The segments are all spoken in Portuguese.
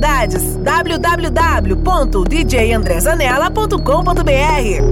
novidades. www.djandrezanella.com.br.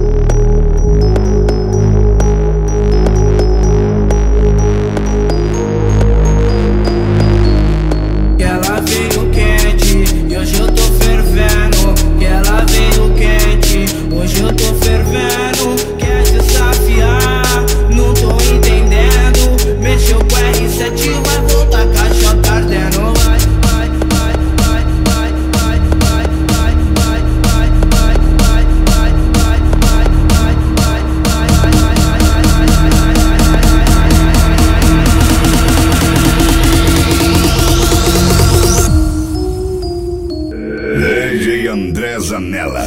Que ela veio quente e hoje eu tô fervendo. Que ela veio quente, hoje eu tô fervendo. Quer desafiar, não tô entendendo. Mexeu com R7, vai voltar caixa ardendo. Vai, vai, vai, vai, vai, vai, vai, vai, vai, vai, vai, vai, vai, vai, vai, vai, vai, DJ André Zanella.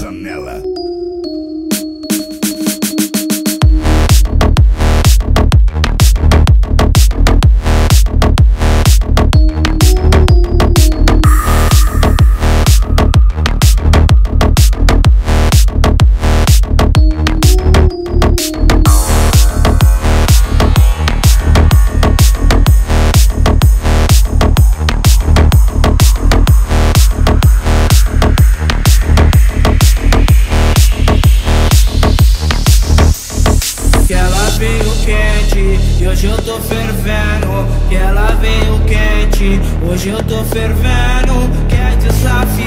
e hoje eu tô fervendo. Que ela veio quente, hoje eu tô fervendo. Quer desafiar?